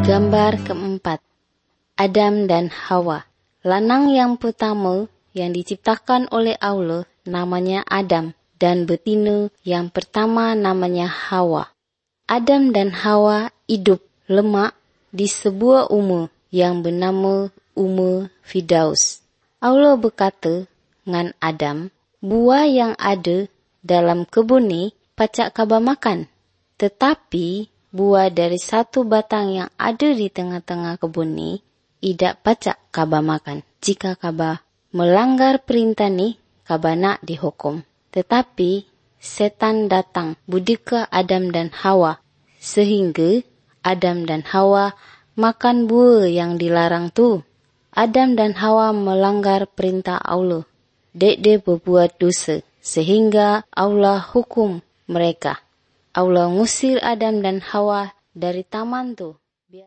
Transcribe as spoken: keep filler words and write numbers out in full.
Gambar keempat, Adam dan Hawa. Lanang yang pertama yang diciptakan oleh Allah namanya Adam, dan betina yang pertama namanya Hawa. Adam dan Hawa hidup lama di sebuah umur yang bernama umur Firdaus. Allah berkata ngan Adam, buah yang ada dalam kebun ni pacak kaba makan, tetapi buah dari satu batang yang ada di tengah-tengah kebun ni idak pacak kaba makan. Jika kaba melanggar perintah ni, kaba nak dihukum. Tetapi setan datang budika Adam dan Hawa, sehingga Adam dan Hawa makan buah yang dilarang tu. Adam dan Hawa melanggar perintah Allah. Dek dia berbuat dosa, sehingga Allah hukum mereka. Allah ngusir Adam dan Hawa dari taman tu.